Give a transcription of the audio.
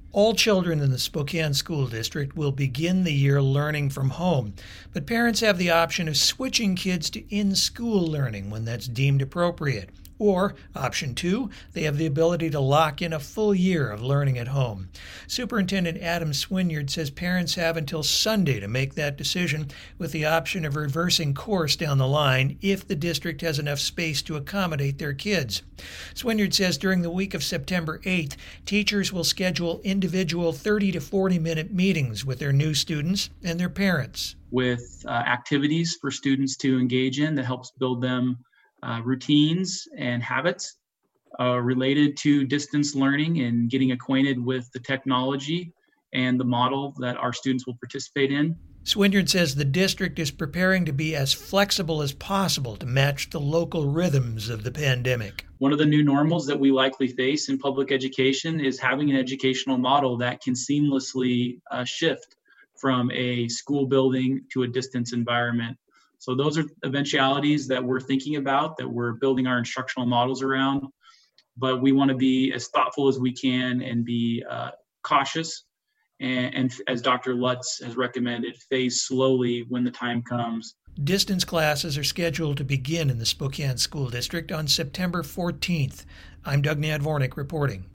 All children in the Spokane School District will begin the year learning from home, but parents have the option of switching kids to in-school learning when that's deemed appropriate. Or, option two, they have the ability to lock in a full year of learning at home. Superintendent Adam Swinyard says parents have until Sunday to make that decision, with the option of reversing course down the line if the district has enough space to accommodate their kids. Swinyard says during the week of September 8th, teachers will schedule individual 30 to 40-minute meetings with their new students and their parents. With activities for students to engage in that helps build them routines and habits related to distance learning and getting acquainted with the technology and the model that our students will participate in. Swinyard says the district is preparing to be as flexible as possible to match the local rhythms of the pandemic. One of the new normals that we likely face in public education is having an educational model that can seamlessly shift from a school building to a distance environment. So those are eventualities that we're thinking about, that we're building our instructional models around. But we want to be as thoughtful as we can and be cautious. And as Dr. Lutz has recommended, phase slowly when the time comes. Distance classes are scheduled to begin in the Spokane School District on September 14th. I'm Doug Nadvornik reporting.